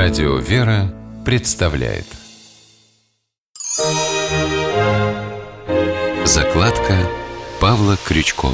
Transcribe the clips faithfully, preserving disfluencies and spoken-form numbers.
Радио «Вера» представляет закладка Павла Крючкова.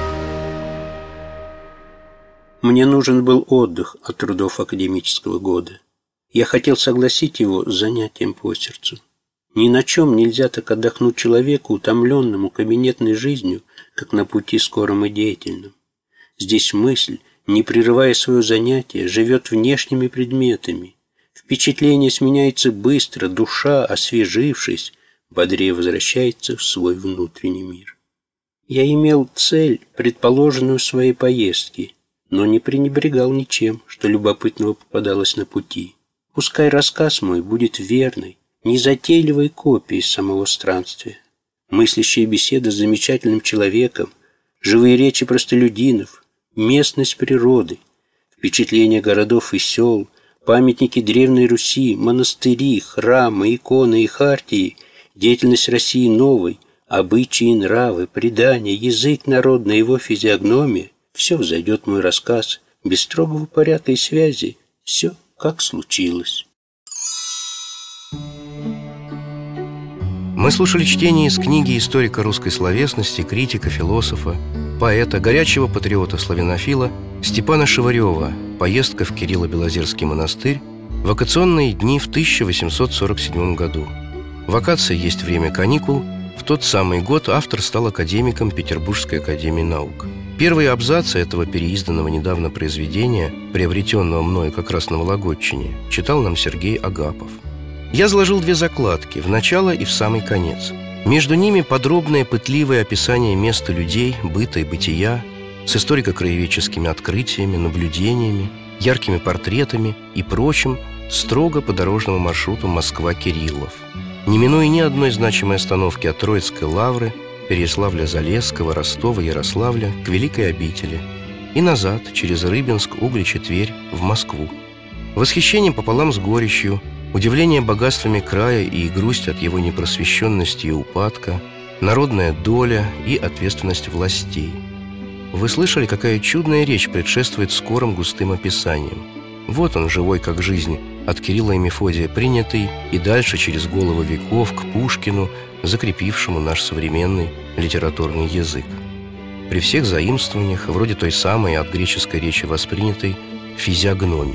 Мне нужен был отдых от трудов академического года. Я хотел согласить его с занятием по сердцу. Ни на чем нельзя так отдохнуть человеку, утомленному кабинетной жизнью, как на пути скором и деятельном. Здесь мысль, не прерывая свое занятие, живет внешними предметами. Впечатление сменяется быстро, душа, освежившись, бодрее возвращается в свой внутренний мир. Я имел цель, предположенную в своей поездке, но не пренебрегал ничем, что любопытного попадалось на пути. Пускай рассказ мой будет верной, незатейливой копией самого странствия. Мыслящая беседа с замечательным человеком, живые речи простолюдинов, местность природы, впечатления городов и сел, памятники Древней Руси, монастыри, храмы, иконы и хартии, деятельность России новой, обычаи и нравы, предания, язык народный, его физиогномия — все взойдет мой рассказ без строгого порядка и связи, все как случилось. Мы слушали чтение из книги историка русской словесности, критика, философа, поэта, горячего патриота-славянофила Степана Шеварева «Поездка в Кирилло-Белозерский монастырь. Вакационные дни в тысяча восемьсот сорок седьмом году». Вакация есть время каникул. В тот самый год автор стал академиком Петербургской академии наук. Первые абзацы этого переизданного недавно произведения, приобретенного мною как раз на Вологодчине, читал нам Сергей Агапов. Я заложил две закладки, в начало и в самый конец. Между ними подробное пытливое описание места людей, быта и бытия, с историко-краеведческими открытиями, наблюдениями, яркими портретами и прочим, строго по дорожному маршруту Москва-Кириллов. Не минуя ни одной значимой остановки от Троицкой лавры, Переяславля-Залесского, Ростова, Ярославля к Великой обители и назад через Рыбинск, Углич и Тверь в Москву. Восхищение пополам с горечью, удивление богатствами края и грусть от его непросвещенности и упадка, народная доля и ответственность властей. Вы слышали, какая чудная речь предшествует скорым густым описаниям? Вот он, живой как жизнь, от Кирилла и Мефодия принятый и дальше через головы веков к Пушкину, закрепившему наш современный литературный язык. При всех заимствованиях, вроде той самой от греческой речи воспринятой физиогномии.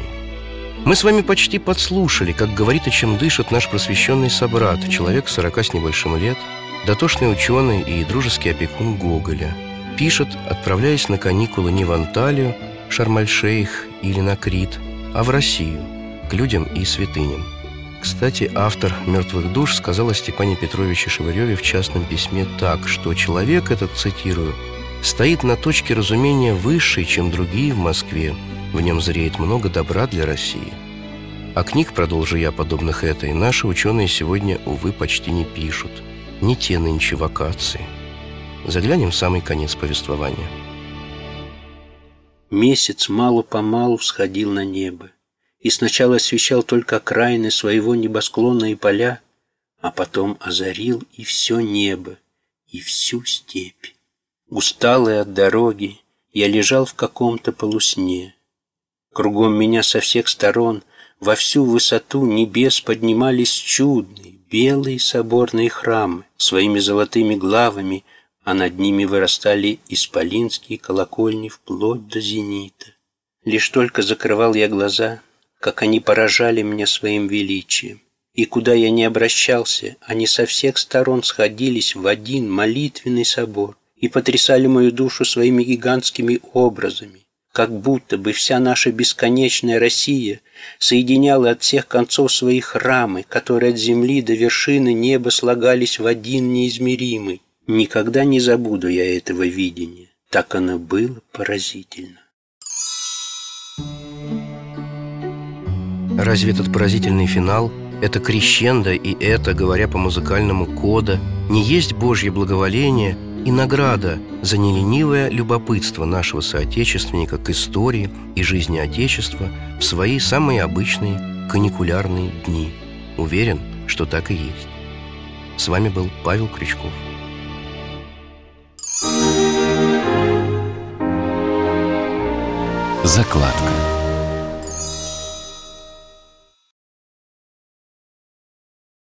Мы с вами почти подслушали, как говорит и чем дышит наш просвещенный собрат, человек сорока с небольшим лет, дотошный ученый и дружеский опекун Гоголя. Пишет, отправляясь на каникулы не в Анталию, Шарм-эль-Шейх или на Крит, а в Россию, к людям и святыням. Кстати, автор «Мертвых душ» сказал о Степане Петровиче Шевареве в частном письме так, что человек этот, цитирую, «стоит на точке разумения высшей, чем другие в Москве. В нем зреет много добра для России». А книг, продолжу я, подобных этой, наши ученые сегодня, увы, почти не пишут. Не те нынче вакации. Заглянем в самый конец повествования. Месяц мало-помалу всходил на небо и сначала освещал только окраины своего небосклона и поля, а потом озарил и все небо, и всю степь. Усталый от дороги, я лежал в каком-то полусне. Кругом меня со всех сторон во всю высоту небес поднимались чудные, белые соборные храмы своими золотыми главами, а над ними вырастали исполинские колокольни вплоть до зенита. Лишь только закрывал я глаза, как они поражали меня своим величием. И куда я не обращался, они со всех сторон сходились в один молитвенный собор и потрясали мою душу своими гигантскими образами, как будто бы вся наша бесконечная Россия соединяла от всех концов свои храмы, которые от земли до вершины неба слагались в один неизмеримый. Никогда не забуду я этого видения. Так оно было поразительно. Разве этот поразительный финал, это крещендо и это, говоря по музыкальному кода, не есть Божье благоволение и награда за неленивое любопытство нашего соотечественника к истории и жизни Отечества в свои самые обычные каникулярные дни? Уверен, что так и есть. С вами был Павел Крючков. Закладка.